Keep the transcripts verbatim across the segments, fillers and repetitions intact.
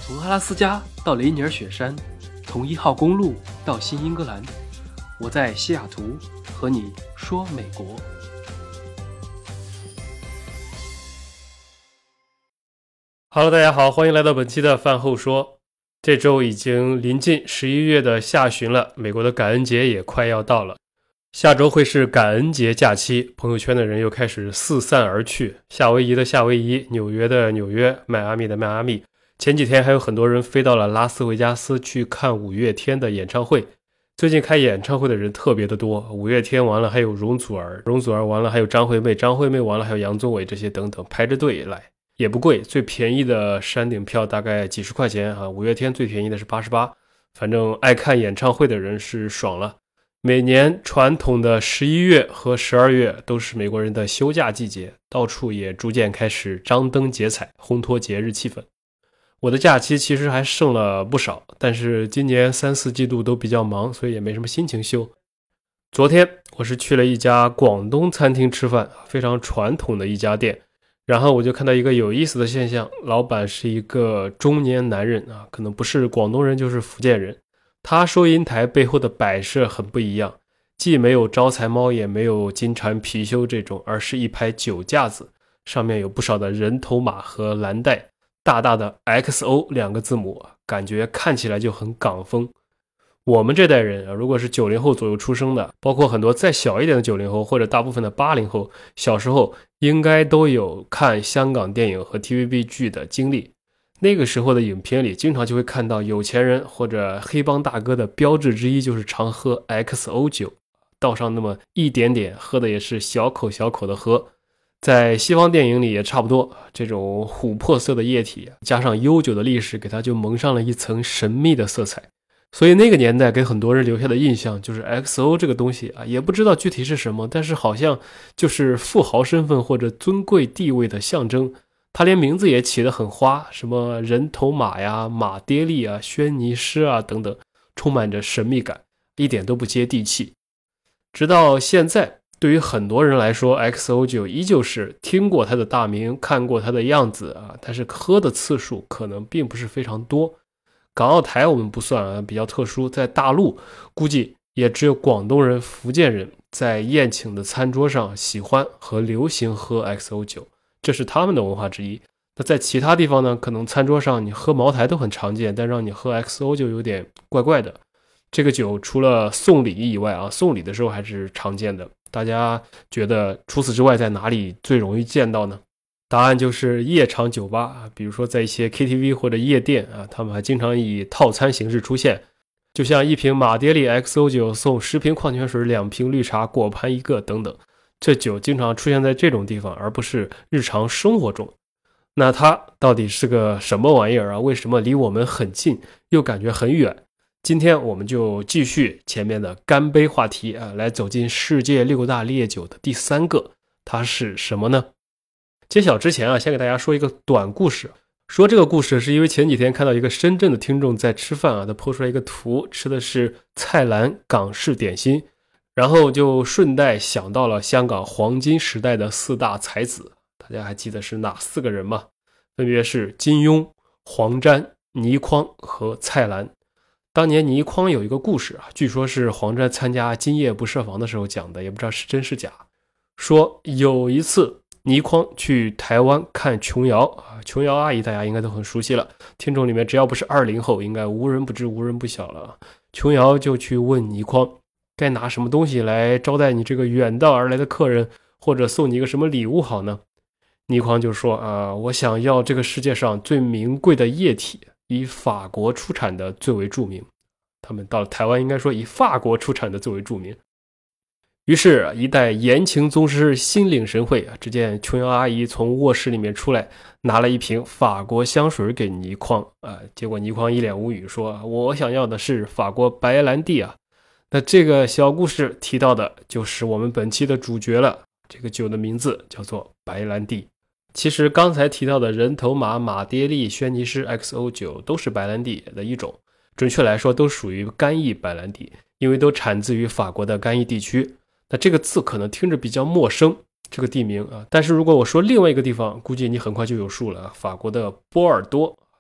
从阿拉斯加到雷尼尔雪山，从一号公路到新英格兰，我在西雅图和你说美国。Hello， 大家好，欢迎来到本期的饭后说。这周已经临近十一月的下旬了，美国的感恩节也快要到了。下周会是感恩节假期，朋友圈的人又开始四散而去，夏威夷的夏威夷，纽约的纽约，迈阿密的迈阿密。前几天还有很多人飞到了拉斯维加斯去看五月天的演唱会。最近开演唱会的人特别的多，五月天完了还有容祖儿，容祖儿完了还有张惠妹，张惠妹完了还有杨宗纬，这些等等排着队来，也不贵，最便宜的山顶票大概几十块钱啊，五月天最便宜的是八十八，反正爱看演唱会的人是爽了。每年传统的十一月和十二月都是美国人的休假季节，到处也逐渐开始张灯结彩，烘托节日气氛。我的假期其实还剩了不少，但是今年三四季度都比较忙，所以也没什么心情休。昨天我是去了一家广东餐厅吃饭，非常传统的一家店，然后我就看到一个有意思的现象，老板是一个中年男人啊，可能不是广东人就是福建人。他收银台背后的摆设很不一样，既没有招财猫也没有金蝉貔貅这种，而是一排酒架子，上面有不少的人头马和蓝带，大大的 X O 两个字母，感觉看起来就很港风。我们这代人啊，如果是九零后左右出生的，包括很多再小一点的九零后或者大部分的八零后，小时候应该都有看香港电影和 T V B 剧的经历。那个时候的影片里经常就会看到有钱人或者黑帮大哥的标志之一就是常喝 X O 酒，倒上那么一点点，喝的也是小口小口的喝。在西方电影里也差不多，这种琥珀色的液体加上悠久的历史，给它就蒙上了一层神秘的色彩。所以那个年代给很多人留下的印象就是 X O 这个东西啊，也不知道具体是什么，但是好像就是富豪身份或者尊贵地位的象征。他连名字也起得很花，什么人头马呀、马爹利啊、轩尼诗啊等等，充满着神秘感，一点都不接地气。直到现在，对于很多人来说 X O 酒依旧是听过它的大名，看过它的样子啊，但是喝的次数可能并不是非常多。港澳台我们不算啊，比较特殊，在大陆估计也只有广东人、福建人在宴请的餐桌上喜欢和流行喝 X O 酒，这是他们的文化之一。那在其他地方呢，可能餐桌上你喝茅台都很常见，但让你喝 X O 就有点怪怪的。这个酒除了送礼以外啊，送礼的时候还是常见的。大家觉得除此之外在哪里最容易见到呢？答案就是夜场酒吧，比如说在一些 K T V 或者夜店啊，他们还经常以套餐形式出现，就像一瓶马爹利 X O 酒送十瓶矿泉水、两瓶绿茶、果盘一个等等。这酒经常出现在这种地方，而不是日常生活中。那它到底是个什么玩意儿啊？为什么离我们很近又感觉很远？今天我们就继续前面的干杯话题啊，来走进世界六大烈酒的第三个，它是什么呢？揭晓之前啊，先给大家说一个短故事。说这个故事是因为前几天看到一个深圳的听众在吃饭啊，他 po 出来一个图，吃的是菜篮港式点心，然后就顺带想到了香港黄金时代的四大才子，大家还记得是哪四个人吗？分别是金庸、黄沾、倪匡和蔡澜。当年倪匡有一个故事啊，据说是黄沾参加今夜不设防的时候讲的，也不知道是真是假。说有一次倪匡去台湾看琼瑶啊，琼瑶阿姨大家应该都很熟悉了，听众里面只要不是二零后，应该无人不知无人不晓了。琼瑶就去问倪匡该拿什么东西来招待你这个远道而来的客人，或者送你一个什么礼物好呢？倪匡就说啊，我想要这个世界上最名贵的液体，以法国出产的最为著名。他们到了台湾应该说以法国出产的最为著名。于是一代言情宗师心领神会啊，只见琼瑶阿姨从卧室里面出来，拿了一瓶法国香水给倪匡啊，结果倪匡一脸无语说，我想要的是法国白兰地啊。那这个小故事提到的就是我们本期的主角了，这个酒的名字叫做白兰地。其实刚才提到的人头马、马爹利、轩尼诗 X O 酒都是白兰地的一种，准确来说都属于干邑白兰地，因为都产自于法国的干邑地区。那这个字可能听着比较陌生，这个地名啊，但是如果我说另外一个地方，估计你很快就有数了，法国的波尔多。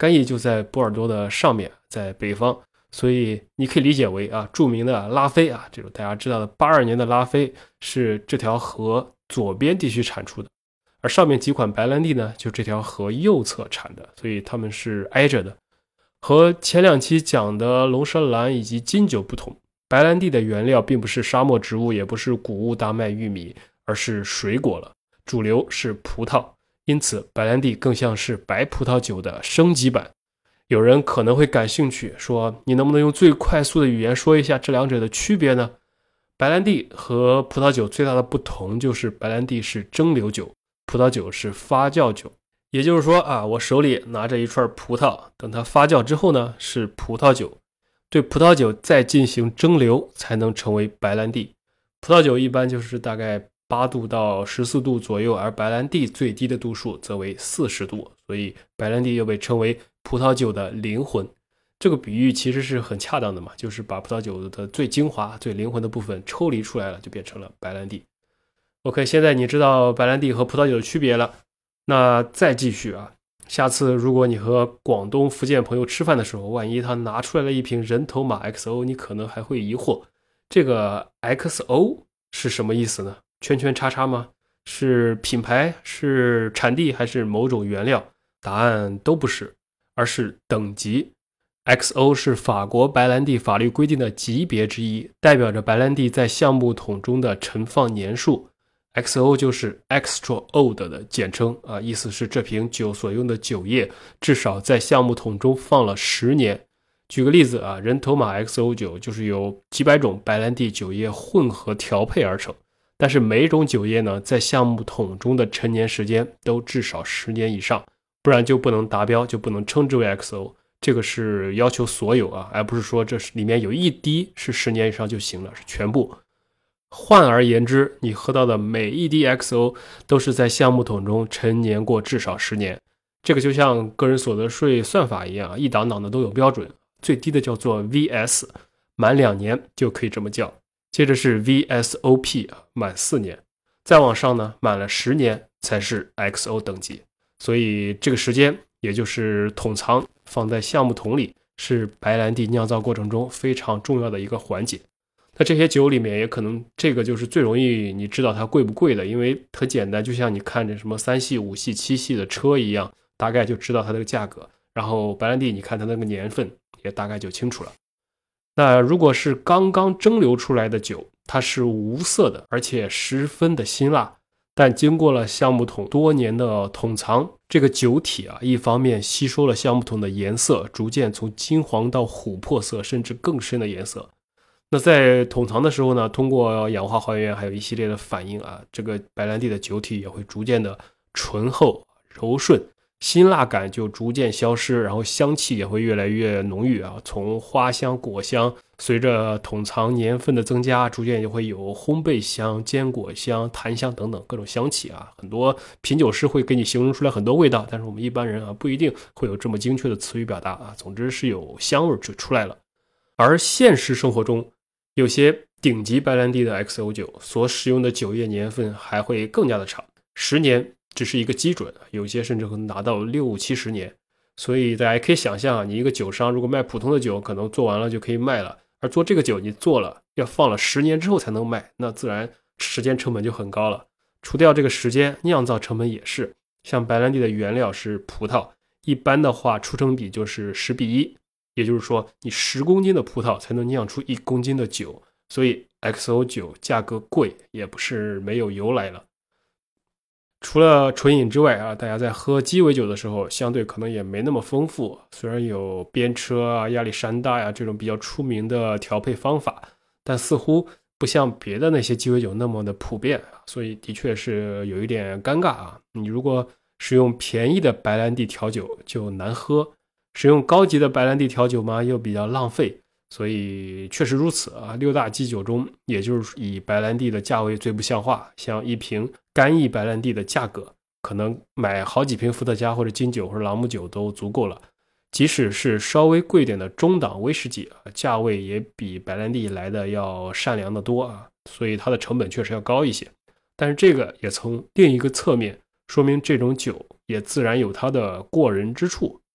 干邑就在波尔多的上面，在北方，所以你可以理解为啊，著名的拉菲啊，这种大家知道的八二年的拉菲是这条河左边地区产出的，而上面几款白兰地呢，就这条河右侧产的，所以它们是挨着的。和前两期讲的龙舌兰以及金酒不同，白兰地的原料并不是沙漠植物，也不是谷物、大麦、玉米，而是水果了，主流是葡萄，因此白兰地更像是白葡萄酒的升级版。有人可能会感兴趣，说你能不能用最快速的语言说一下这两者的区别呢？白兰地和葡萄酒最大的不同就是白兰地是蒸馏酒，葡萄酒是发酵酒。也就是说啊，我手里拿着一串葡萄，等它发酵之后呢，是葡萄酒，对葡萄酒再进行蒸馏才能成为白兰地。葡萄酒一般就是大概八度到十四度左右，而白兰地最低的度数则为四十度，所以白兰地又被称为葡萄酒的灵魂。这个比喻其实是很恰当的嘛，就是把葡萄酒的最精华、最灵魂的部分抽离出来了，就变成了白兰地。OK， 现在你知道白兰地和葡萄酒的区别了。那再继续啊，下次如果你和广东、福建朋友吃饭的时候，万一他拿出来了一瓶人头马 X O， 你可能还会疑惑，这个 X O 是什么意思呢？圈圈叉叉吗？是品牌，是产地，还是某种原料？答案都不是，而是等级。X O 是法国白兰地法律规定的级别之一，代表着白兰地在橡木桶中的陈放年数。X O 就是 Extra Old 的简称啊，意思是这瓶酒所用的酒液至少在橡木桶中放了十年。举个例子啊，人头马 X O 酒就是由几百种白兰地酒液混合调配而成，但是每种酒液呢，在橡木桶中的陈年时间都至少十年以上，不然就不能达标，就不能称之为 X O。这个是要求所有啊，而不是说这里面有一滴是十年以上就行了，是全部。换而言之，你喝到的每一滴 X O 都是在橡木桶中陈年过至少十年。这个就像个人所得税算法一样，一档档的都有标准，最低的叫做 V S， 满两年就可以这么叫。接着是 V S O P， 满四年。再往上呢，满了十年才是 X O 等级。所以这个时间，也就是桶藏放在橡木桶里，是白兰地酿造过程中非常重要的一个环节。那这些酒里面也可能这个就是最容易你知道它贵不贵的，因为很简单，就像你看着什么三系、五系、七系的车一样，大概就知道它的价格。然后白兰地你看它那个年份也大概就清楚了。那如果是刚刚蒸馏出来的酒，它是无色的，而且十分的辛辣，但经过了橡木桶多年的桶藏，这个酒体啊，一方面吸收了橡木桶的颜色，逐渐从金黄到琥珀色，甚至更深的颜色。那在桶藏的时候呢，通过氧化还原还有一系列的反应啊，这个白兰地的酒体也会逐渐的醇厚柔顺，辛辣感就逐渐消失，然后香气也会越来越浓郁啊，从花香果香，随着桶藏年份的增加，逐渐就会有烘焙香、坚果香、檀香等等各种香气啊。很多品酒师会给你形容出来很多味道，但是我们一般人啊不一定会有这么精确的词语表达啊。总之是有香味就出来了。而现实生活中，有些顶级白兰地的 X O 酒所使用的酒液年份还会更加的长，十年只是一个基准，有些甚至可能达到六七十年。所以大家可以想象，你一个酒商如果卖普通的酒，可能做完了就可以卖了，而做这个酒你做了要放了十年之后才能卖，那自然时间成本就很高了。除掉这个时间，酿造成本也是，像白兰地的原料是葡萄，一般的话出成比就是十比一，也就是说你十公斤的葡萄才能酿出一公斤的酒，所以 X O 酒价格贵也不是没有由来了。除了纯饮之外啊，大家在喝鸡尾酒的时候相对可能也没那么丰富，虽然有边车啊、亚历山大呀、啊、这种比较出名的调配方法，但似乎不像别的那些鸡尾酒那么的普遍，所以的确是有一点尴尬啊。你如果使用便宜的白兰地调酒就难喝，使用高级的白兰地调酒嘛又比较浪费，所以确实如此啊。六大基酒中，也就是以白兰地的价位最不像话，像一瓶干邑白兰地的价格，可能买好几瓶伏特加或者金酒或者朗姆酒都足够了。即使是稍微贵点的中档威士忌啊，价位也比白兰地来的要善良的多啊，所以它的成本确实要高一些。但是这个也从另一个侧面说明这种酒也自然有它的过人之处。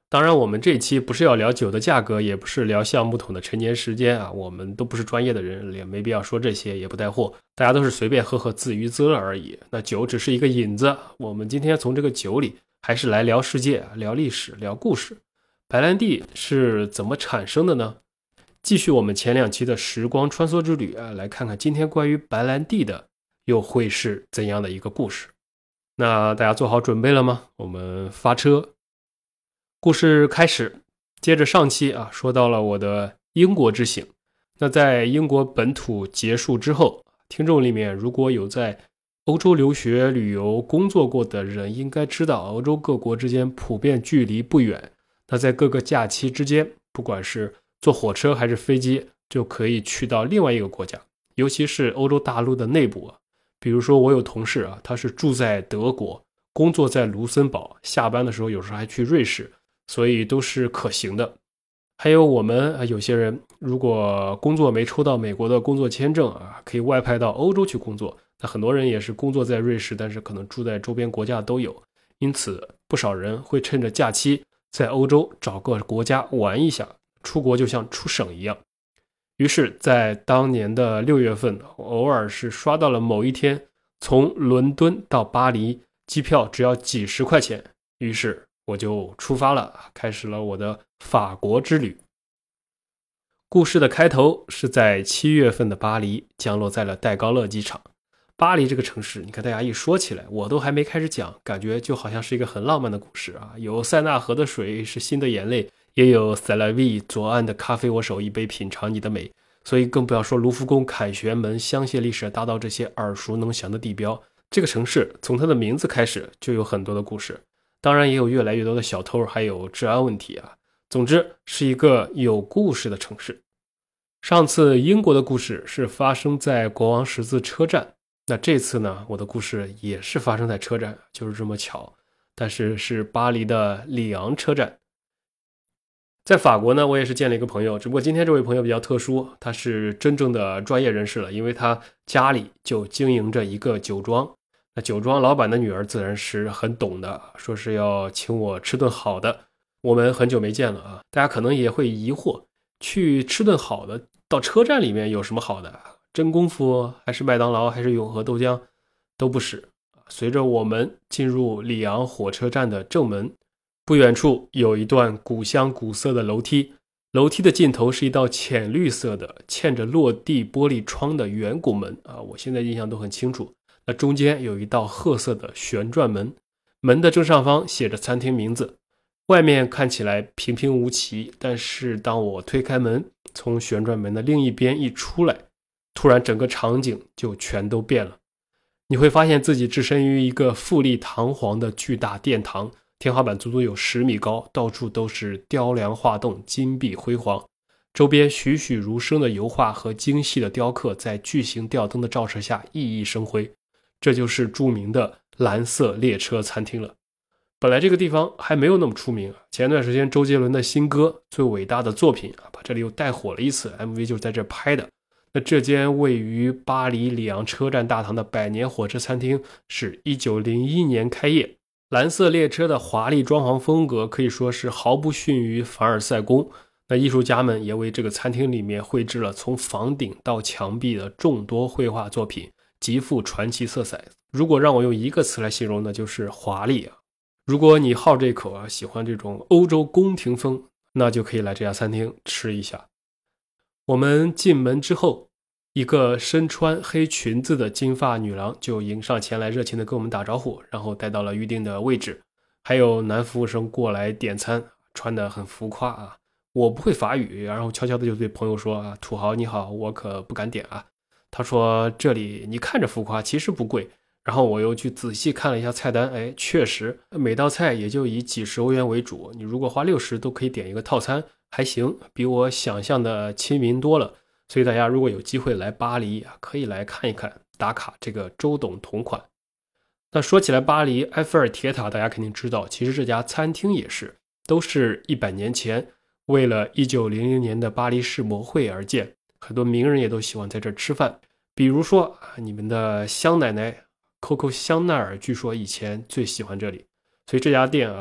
当然我们这一期不是要聊酒的价格，也不是聊橡木桶的陈年时间啊，我们都不是专业的人，也没必要说这些，也不带货，大家都是随便喝喝自娱自乐而已。那酒只是一个引子，我们今天从这个酒里还是来聊世界，聊历史，聊故事。白兰地是怎么产生的呢？继续我们前两期的时光穿梭之旅啊，来看看今天关于白兰地的又会是怎样的一个故事。那大家做好准备了吗？我们发车。故事开始，接着上期啊，说到了我的英国之行。那在英国本土结束之后，听众里面如果有在欧洲留学、旅游、工作过的人，应该知道欧洲各国之间普遍距离不远。那在各个假期之间，不管是坐火车还是飞机，就可以去到另外一个国家，尤其是欧洲大陆的内部啊。比如说我有同事啊，他是住在德国，工作在卢森堡，下班的时候有时候还去瑞士，所以都是可行的。还有我们有些人如果工作没抽到美国的工作签证啊，可以外派到欧洲去工作。那很多人也是工作在瑞士，但是可能住在周边国家都有，因此不少人会趁着假期在欧洲找个国家玩一下，出国就像出省一样。于是在当年的六月份，偶尔是刷到了某一天从伦敦到巴黎机票只要几十块钱，于是我就出发了，开始了我的法国之旅。故事的开头是在七月份的巴黎，降落在了戴高乐机场。巴黎这个城市，你看大家一说起来，我都还没开始讲，感觉就好像是一个很浪漫的故事啊！有塞纳河的水是新的眼泪，也有塞拉维左岸的咖啡我手一杯品尝你的美，所以更不要说卢浮宫、凯旋门、香榭丽舍大道这些耳熟能详的地标。这个城市从它的名字开始就有很多的故事，当然也有越来越多的小偷，还有治安问题啊。总之是一个有故事的城市。上次英国的故事是发生在国王十字车站，那这次呢，我的故事也是发生在车站，就是这么巧，但是是巴黎的里昂车站。在法国呢，我也是见了一个朋友，只不过今天这位朋友比较特殊，他是真正的专业人士了，因为他家里就经营着一个酒庄。那酒庄老板的女儿自然是很懂的，说是要请我吃顿好的。我们很久没见了啊，大家可能也会疑惑，去吃顿好的，到车站里面有什么好的？真功夫还是麦当劳还是永和豆浆？都不是。随着我们进入里昂火车站的正门，不远处有一段古香古色的楼梯，楼梯的尽头是一道浅绿色的嵌着落地玻璃窗的圆拱门啊，我现在印象都很清楚。那中间有一道褐色的旋转门，门的正上方写着餐厅名字。外面看起来平平无奇，但是当我推开门，从旋转门的另一边一出来，突然整个场景就全都变了。你会发现自己置身于一个富丽堂皇的巨大殿堂，天花板足足有十米高，到处都是雕梁画栋，金碧辉煌，周边栩栩如生的油画和精细的雕刻在巨型吊灯的照射下熠熠生辉。这就是著名的蓝色列车餐厅了。本来这个地方还没有那么出名，前段时间周杰伦的新歌《最伟大的作品》啊，把这里又带火了一次， M V 就是在这拍的。那这间位于巴黎里昂车站大堂的百年火车餐厅是一九零一年开业，蓝色列车的华丽装潢风格可以说是毫不逊于凡尔赛宫。那艺术家们也为这个餐厅里面绘制了从房顶到墙壁的众多绘画作品，极富传奇色彩。如果让我用一个词来形容，那就是华丽啊。如果你好这口啊，喜欢这种欧洲宫廷风，那就可以来这家餐厅吃一下。我们进门之后，一个身穿黑裙子的金发女郎就迎上前来，热情地跟我们打招呼，然后带到了预定的位置。还有男服务生过来点餐，穿得很浮夸啊。我不会法语，然后悄悄的就对朋友说啊，土豪你好，我可不敢点啊。他说这里你看着浮夸，其实不贵。然后我又去仔细看了一下菜单，哎，确实每道菜也就以几十欧元为主，你如果花六十都可以点一个套餐，还行，比我想象的亲民多了。所以大家如果有机会来巴黎啊，可以来看一看，打卡这个周董同款。那说起来巴黎埃菲尔铁塔，大家肯定知道，其实这家餐厅也是，都是一百年前为了一九零零年的巴黎世博会而建，很多名人也都喜欢在这儿吃饭。比如说你们的香奶奶 Coco 香奈儿，据说以前最喜欢这里，所以这家店啊，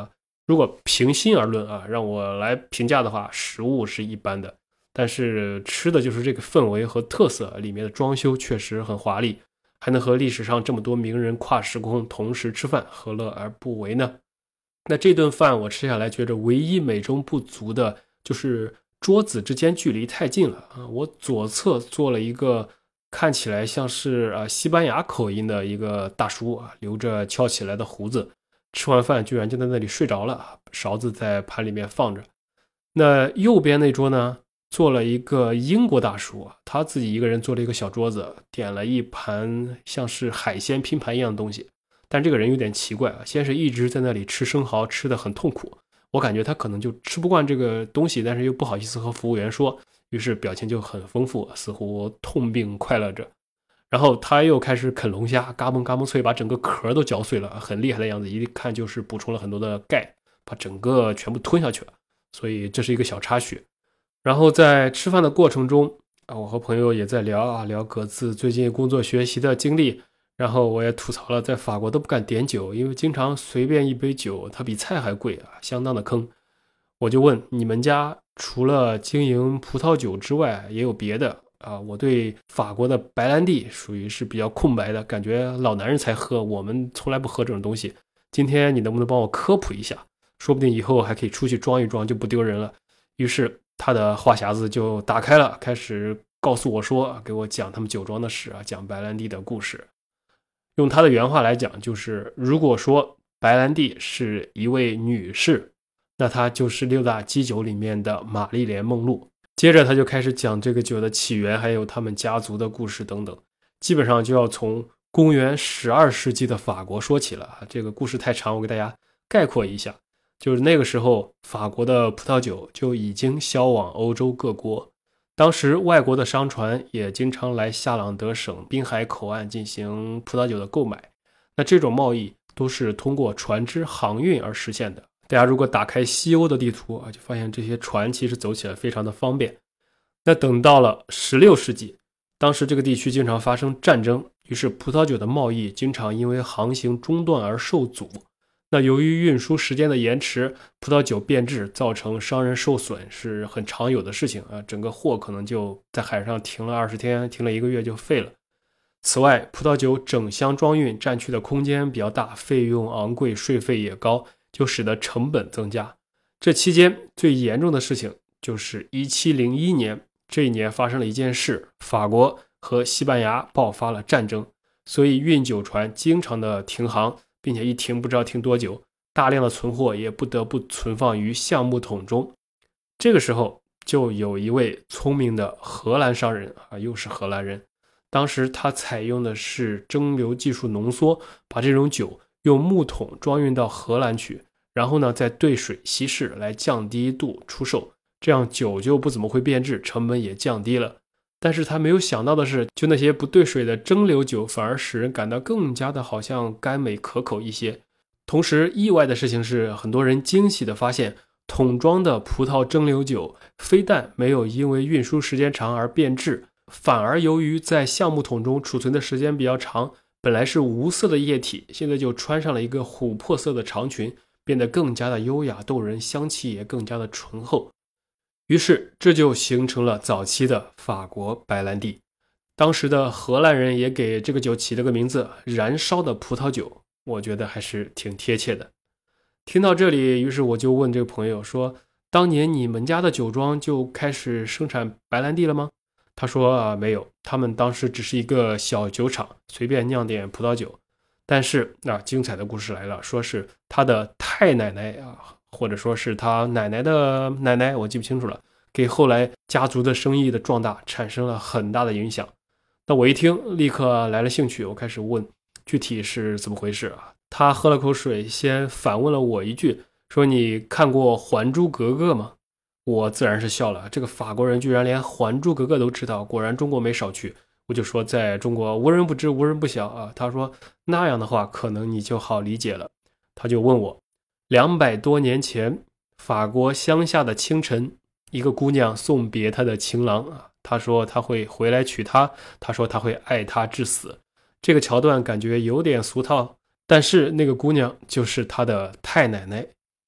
如果平心而论啊，让我来评价的话，食物是一般的，但是吃的就是这个氛围和特色，里面的装修确实很华丽，还能和历史上这么多名人跨时空同时吃饭，何乐而不为呢？那这顿饭我吃下来，觉得唯一美中不足的就是桌子之间距离太近了啊！我左侧坐了一个看起来像是啊西班牙口音的一个大叔啊，留着翘起来的胡子，吃完饭居然就在那里睡着了，勺子在盘里面放着。那右边那桌呢，坐了一个英国大叔啊，他自己一个人坐了一个小桌子，点了一盘像是海鲜拼盘一样的东西。但这个人有点奇怪啊，先是一直在那里吃生蚝，吃得很痛苦，我感觉他可能就吃不惯这个东西，但是又不好意思和服务员说，于是表情就很丰富，似乎痛并快乐着。然后他又开始啃龙虾，嘎嘣嘎嘣脆，把整个壳都嚼碎了，很厉害的样子，一看就是补充了很多的钙，把整个全部吞下去了。所以这是一个小插曲。然后在吃饭的过程中啊，我和朋友也在聊啊，聊各自最近工作学习的经历。然后我也吐槽了，在法国都不敢点酒，因为经常随便一杯酒它比菜还贵啊，相当的坑。我就问，你们家除了经营葡萄酒之外也有别的啊？我对法国的白兰地属于是比较空白的，感觉老男人才喝，我们从来不喝这种东西。今天你能不能帮我科普一下？说不定以后还可以出去装一装，就不丢人了。于是他的话匣子就打开了，开始告诉我说，给我讲他们酒庄的事啊，讲白兰地的故事。用他的原话来讲，就是如果说白兰地是一位女士，那她就是六大基酒里面的玛丽莲梦露。接着他就开始讲这个酒的起源，还有他们家族的故事等等，基本上就要从公元十二世纪的法国说起了。这个故事太长，我给大家概括一下，就是那个时候法国的葡萄酒就已经销往欧洲各国，当时外国的商船也经常来夏朗德省滨海口岸进行葡萄酒的购买，那这种贸易都是通过船只航运而实现的。大家如果打开西欧的地图啊，就发现这些船其实走起来非常的方便。那等到了十六世纪，当时这个地区经常发生战争，于是葡萄酒的贸易经常因为航行中断而受阻。那由于运输时间的延迟，葡萄酒变质造成商人受损是很常有的事情啊，整个货可能就在海上停了二十天，停了一个月就废了。此外，葡萄酒整箱装运占据的空间比较大，费用昂贵，税费也高，就使得成本增加。这期间最严重的事情就是一七零一年，这一年发生了一件事，法国和西班牙爆发了战争，所以运酒船经常的停航，并且一停不知道停多久，大量的存货也不得不存放于橡木桶中。这个时候就有一位聪明的荷兰商人啊，又是荷兰人，当时他采用的是蒸馏技术浓缩，把这种酒用木桶装运到荷兰去，然后呢再兑水稀释来降低度出售，这样酒就不怎么会变质，成本也降低了。但是他没有想到的是，就那些不兑水的蒸馏酒反而使人感到更加的好像甘美可口一些。同时意外的事情是，很多人惊喜的发现，桶装的葡萄蒸馏酒非但没有因为运输时间长而变质，反而由于在橡木桶中储存的时间比较长，本来是无色的液体现在就穿上了一个琥珀色的长裙，变得更加的优雅动人，香气也更加的醇厚。于是这就形成了早期的法国白兰地。当时的荷兰人也给这个酒起了个名字，燃烧的葡萄酒，我觉得还是挺贴切的。听到这里，于是我就问这个朋友说，当年你们家的酒庄就开始生产白兰地了吗？他说啊，没有，他们当时只是一个小酒厂，随便酿点葡萄酒。但是那、啊、精彩的故事来了，说是他的太奶奶啊，或者说是他奶奶的奶奶，我记不清楚了，给后来家族的生意的壮大产生了很大的影响。那我一听立刻来了兴趣，我开始问具体是怎么回事啊？他喝了口水，先反问了我一句，说你看过《还珠格格》吗？我自然是笑了，这个法国人居然连《还珠格格》都知道，果然中国没少去。我就说在中国无人不知无人不晓啊。他说那样的话可能你就好理解了。他就问我，两百多年前法国乡下的清晨，一个姑娘送别她的情郎啊，她说她会回来娶她，她说她会爱她至死。这个桥段感觉有点俗套，但是那个姑娘就是她的太奶奶。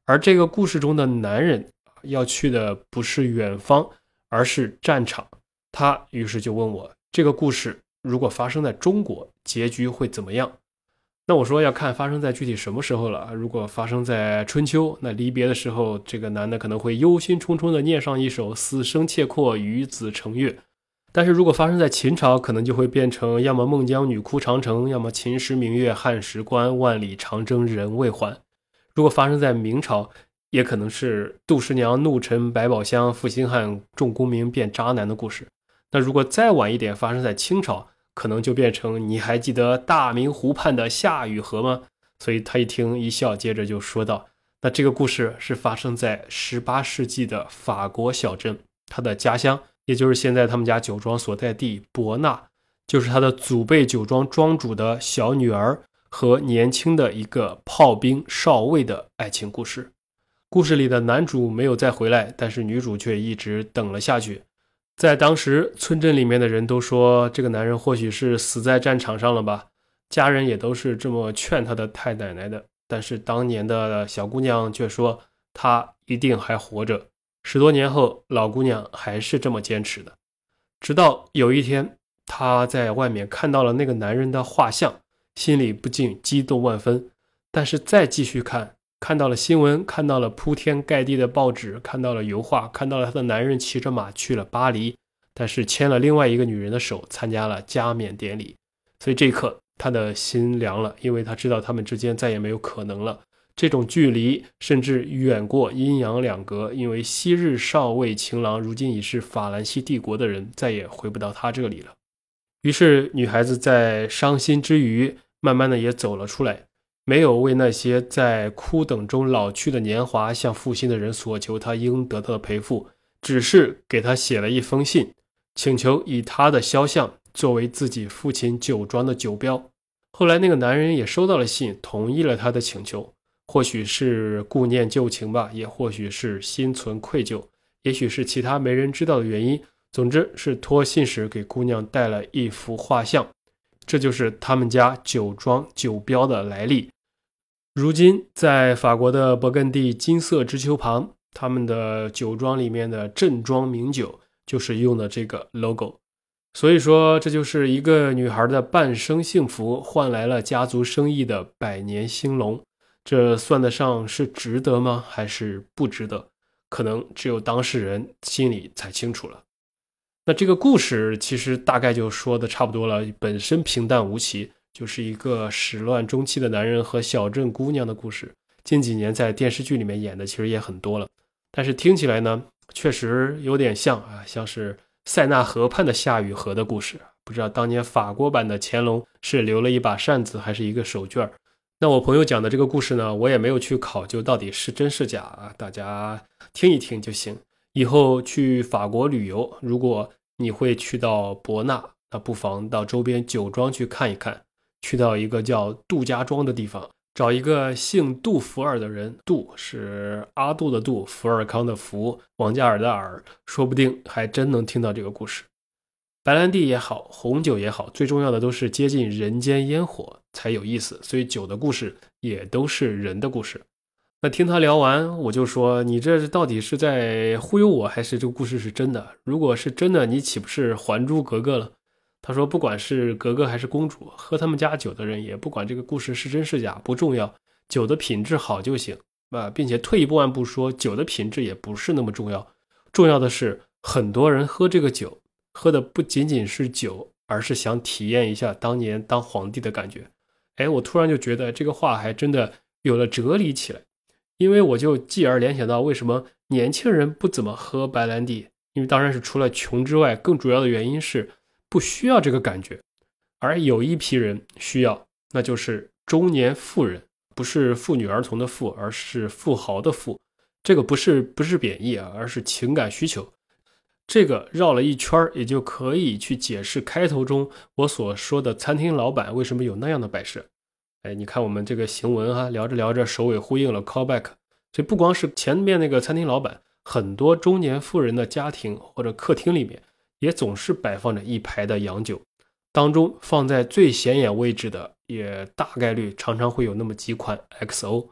而这个故事中的男人要去的不是远方，而是战场。他于是就问我，这个故事如果发生在中国，结局会怎么样？那我说要看发生在具体什么时候了。如果发生在春秋，那离别的时候，这个男的可能会忧心忡忡地念上一首死生契阔，与子成悦。但是如果发生在秦朝，可能就会变成要么孟姜女哭长城，要么秦时明月汉时关，万里长征人未还。如果发生在明朝，也可能是杜十娘怒沉百宝箱，负心汉众功名变渣男的故事。那如果再晚一点发生在清朝，可能就变成你还记得大明湖畔的夏雨荷吗？所以他一听一笑，接着就说道，那这个故事是发生在十八世纪的法国小镇，他的家乡也就是现在他们家酒庄所在地伯纳，就是他的祖辈酒庄庄主的小女儿和年轻的一个炮兵少尉的爱情故事。故事里的男主没有再回来，但是女主却一直等了下去。在当时村镇里面的人都说，这个男人或许是死在战场上了吧，家人也都是这么劝他的太奶奶的。但是当年的小姑娘却说他一定还活着。十多年后，老姑娘还是这么坚持的。直到有一天，她在外面看到了那个男人的画像，心里不禁激动万分。但是再继续看，看到了新闻，看到了铺天盖地的报纸，看到了油画，看到了他的男人骑着马去了巴黎，但是牵了另外一个女人的手，参加了加冕典礼。所以这一刻他的心凉了，因为他知道他们之间再也没有可能了。这种距离甚至远过阴阳两隔，因为昔日少尉情郎如今已是法兰西帝国的人，再也回不到他这里了。于是女孩子在伤心之余，慢慢的也走了出来，没有为那些在哭等中老去的年华向负心的人索求他应得的赔付，只是给他写了一封信，请求以他的肖像作为自己父亲酒庄的酒标。后来那个男人也收到了信，同意了他的请求。或许是顾念旧情吧，也或许是心存愧疚，也许是其他没人知道的原因。总之是托信使给姑娘带了一幅画像，这就是他们家酒庄酒标的来历。如今在法国的勃艮第金色之丘旁，他们的酒庄里面的正庄名酒就是用的这个 logo。 所以说这就是一个女孩的半生幸福，换来了家族生意的百年兴隆。这算得上是值得吗？还是不值得？可能只有当事人心里才清楚了。那这个故事其实大概就说的差不多了，本身平淡无奇，就是一个始乱终弃的男人和小镇姑娘的故事。近几年在电视剧里面演的其实也很多了，但是听起来呢，确实有点像啊，像是塞纳河畔的夏雨荷的故事。不知道当年法国版的乾隆是留了一把扇子还是一个手绢。那我朋友讲的这个故事呢，我也没有去考究到底是真是假啊，大家听一听就行。以后去法国旅游，如果你会去到伯纳，那不妨到周边酒庄去看一看，去到一个叫杜家庄的地方，找一个姓杜福尔的人，杜是阿杜的杜，福尔康的福，王嘉尔的尔，说不定还真能听到这个故事。白兰地也好，红酒也好，最重要的都是接近人间烟火才有意思，所以酒的故事也都是人的故事。那听他聊完，我就说，你这到底是在忽悠我，还是这个故事是真的？如果是真的，你岂不是还珠格格了？他说不管是格格还是公主，喝他们家酒的人也不管这个故事是真是假，不重要，酒的品质好就行啊，并且退一步万步说，酒的品质也不是那么重要，重要的是很多人喝这个酒喝的不仅仅是酒，而是想体验一下当年当皇帝的感觉。哎，我突然就觉得这个话还真的有了哲理起来，因为我就继而联想到为什么年轻人不怎么喝白兰地，因为当然是除了穷之外，更主要的原因是不需要这个感觉，而有一批人需要，那就是中年妇人，不是妇女儿童的妇，而是富豪的富。这个不是不是贬义啊，而是情感需求。这个绕了一圈也就可以去解释开头中我所说的餐厅老板为什么有那样的摆设。哎，你看我们这个行文哈、啊，聊着聊着首尾呼应了 callback。 所以不光是前面那个餐厅老板，很多中年妇人的家庭或者客厅里面也总是摆放着一排的洋酒，当中放在最显眼位置的也大概率常常会有那么几款 X O。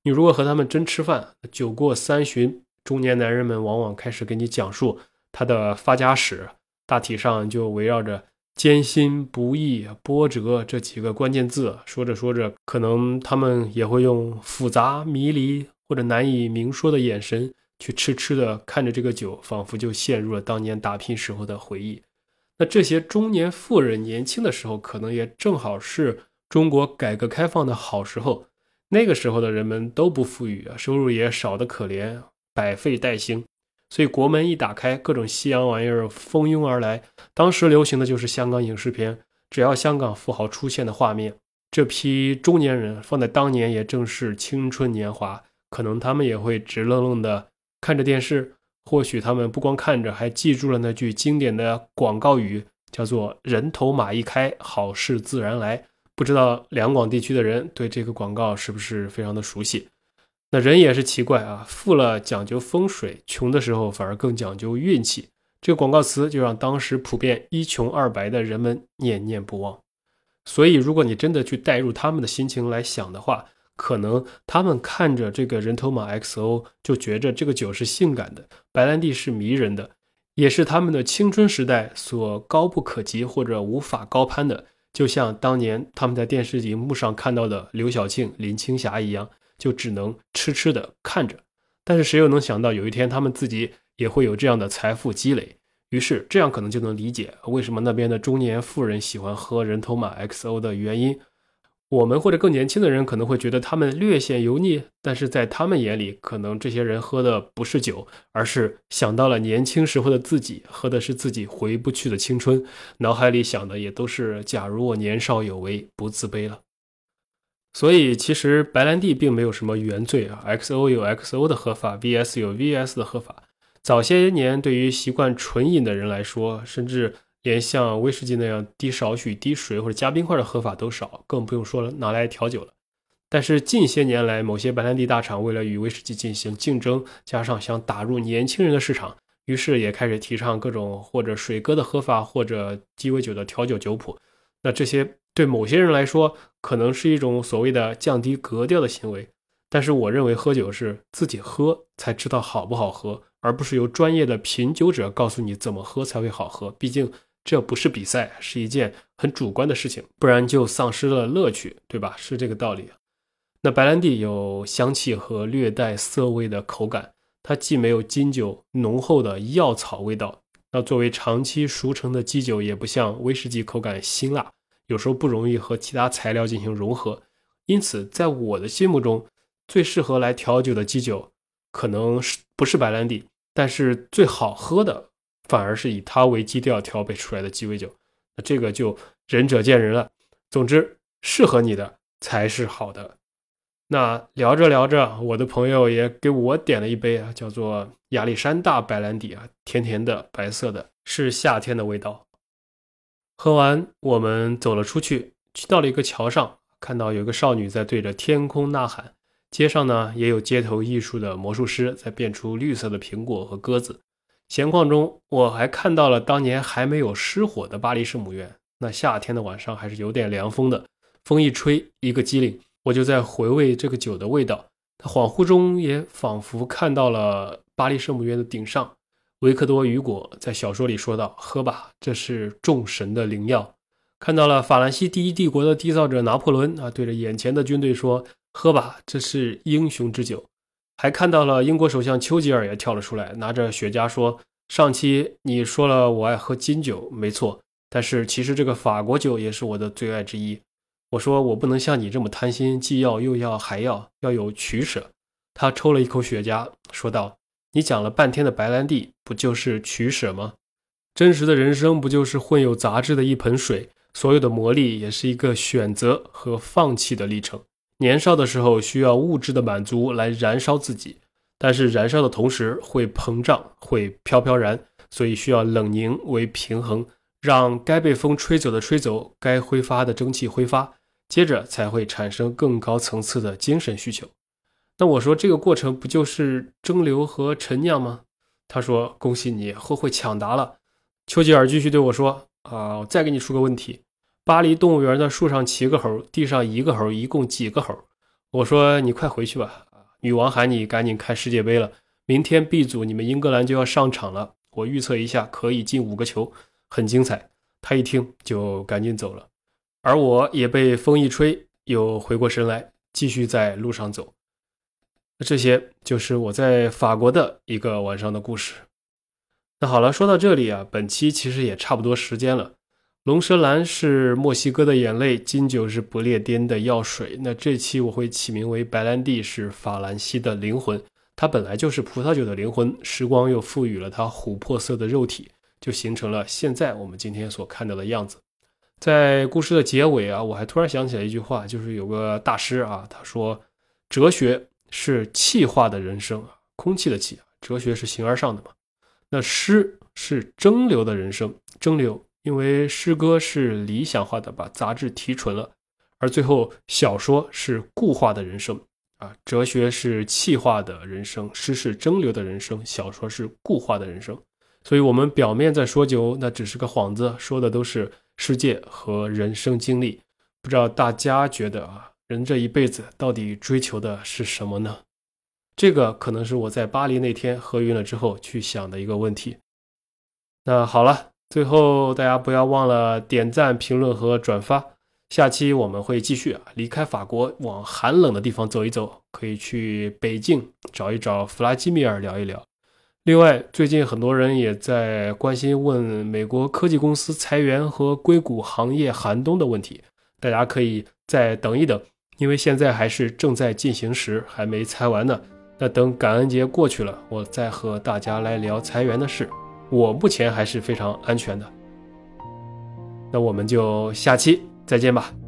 你如果和他们真吃饭，酒过三巡，中年男人们往往开始给你讲述他的发家史，大体上就围绕着艰辛、不易、波折这几个关键字，说着说着，可能他们也会用复杂、迷离或者难以明说的眼神去痴痴地看着这个酒，仿佛就陷入了当年打拼时候的回忆。那这些中年妇人年轻的时候，可能也正好是中国改革开放的好时候。那个时候的人们都不富裕，收入也少得可怜，百废待兴，所以国门一打开，各种西洋玩意儿蜂拥而来。当时流行的就是香港影视片，只要香港富豪出现的画面，这批中年人放在当年也正是青春年华，可能他们也会直愣愣的看着电视，或许他们不光看着，还记住了那句经典的广告语，叫做人头马一开，好事自然来。不知道两广地区的人对这个广告是不是非常的熟悉。那人也是奇怪啊，富了讲究风水，穷的时候反而更讲究运气。这个广告词就让当时普遍一穷二白的人们念念不忘。所以如果你真的去带入他们的心情来想的话，可能他们看着这个人头马 X O 就觉着这个酒是性感的，白兰地是迷人的，也是他们的青春时代所高不可及或者无法高攀的，就像当年他们在电视荧幕上看到的刘晓庆、林青霞一样，就只能痴痴的看着。但是谁又能想到有一天他们自己也会有这样的财富积累，于是这样可能就能理解为什么那边的中年妇人喜欢喝人头马 X O 的原因。我们或者更年轻的人可能会觉得他们略显油腻，但是在他们眼里，可能这些人喝的不是酒，而是想到了年轻时候的自己，喝的是自己回不去的青春，脑海里想的也都是假如我年少有为，不自卑了。所以其实白兰地并没有什么原罪啊 ，X O 有 X O 的喝法 ，V S 有 V S 的喝法。早些年对于习惯纯饮的人来说，甚至连像威士忌那样滴少许滴水或者加冰块的喝法都少，更不用说了拿来调酒了。但是近些年来，某些白兰地大厂为了与威士忌进行竞争，加上想打入年轻人的市场，于是也开始提倡各种或者水哥的喝法，或者鸡尾酒的调酒酒谱。那这些对某些人来说可能是一种所谓的降低格调的行为，但是我认为喝酒是自己喝才知道好不好喝，而不是由专业的品酒者告诉你怎么喝才会好喝。毕竟这不是比赛，是一件很主观的事情，不然就丧失了乐趣，对吧？是这个道理。那白兰地有香气和略带涩味的口感，它既没有金酒浓厚的药草味道，那作为长期熟成的基酒，也不像威士忌口感辛辣，有时候不容易和其他材料进行融合。因此在我的心目中，最适合来调酒的基酒可能是不是白兰地，但是最好喝的反而是以它为基调调配出来的鸡尾酒。那这个就仁者见仁了，总之适合你的才是好的。那聊着聊着，我的朋友也给我点了一杯啊，叫做亚历山大白兰地啊，甜甜的，白色的，是夏天的味道。喝完，我们走了出去，去到了一个桥上，看到有个少女在对着天空呐喊。街上呢，也有街头艺术的魔术师在变出绿色的苹果和鸽子。闲逛中，我还看到了当年还没有失火的巴黎圣母院。那夏天的晚上还是有点凉风的，风一吹，一个机灵，我就在回味这个酒的味道。恍惚中也仿佛看到了巴黎圣母院的顶上，维克多·雨果在小说里说道：“喝吧，这是众神的灵药。”看到了法兰西第一帝国的缔造者拿破仑啊，对着眼前的军队说：“喝吧，这是英雄之酒。”还看到了英国首相丘吉尔也跳了出来，拿着雪茄说：“上期你说了我爱喝金酒，没错，但是其实这个法国酒也是我的最爱之一。”我说我不能像你这么贪心，既要又要还要，要有取舍。他抽了一口雪茄，说道：“你讲了半天的白兰地，不就是取舍吗？真实的人生不就是混有杂质的一盆水，所有的磨砺也是一个选择和放弃的历程。年少的时候需要物质的满足来燃烧自己，但是燃烧的同时会膨胀，会飘飘然，所以需要冷凝为平衡，让该被风吹走的吹走，该挥发的蒸汽挥发，接着才会产生更高层次的精神需求。”那我说这个过程不就是蒸馏和陈酿吗？他说：“恭喜你，后会抢答了。”丘吉尔继续对我说：“啊，我再给你出个问题，巴黎动物园的树上七个猴，地上一个猴，一共几个猴？”我说：“你快回去吧， 女王喊你赶紧看世界杯了，明天 B 组你们英格兰就要上场了，我预测一下可以进五个球，很精彩。他一听就赶紧走了，而我也被风一吹又回过神来，继续在路上走。这些就是我在法国的一个晚上的故事。那好了，说到这里啊，本期其实也差不多时间了。龙舌兰是墨西哥的眼泪，金酒是不列颠的药水。那这期我会起名为白兰地是法兰西的灵魂，它本来就是葡萄酒的灵魂，时光又赋予了它琥珀色的肉体，就形成了现在我们今天所看到的样子。在故事的结尾啊，我还突然想起来一句话，就是有个大师啊，他说哲学是气化的人生，空气的气，哲学是形而上的嘛。那诗是蒸馏的人生，蒸馏，因为诗歌是理想化的把杂质提纯了，而最后小说是固化的人生啊，哲学是气化的人生，诗是蒸馏的人生，小说是固化的人生。所以我们表面在说酒，那只是个幌子，说的都是世界和人生经历。不知道大家觉得啊，人这一辈子到底追求的是什么呢？这个可能是我在巴黎那天喝晕了之后去想的一个问题。那好了，最后大家不要忘了点赞、评论和转发。下期我们会继续啊，离开法国往寒冷的地方走一走，可以去北境找一找弗拉基米尔聊一聊。另外，最近很多人也在关心问美国科技公司裁员和硅谷行业寒冬的问题，大家可以再等一等，因为现在还是正在进行时，还没裁完呢。那等感恩节过去了，我再和大家来聊裁员的事。我目前还是非常安全的。那我们就下期再见吧。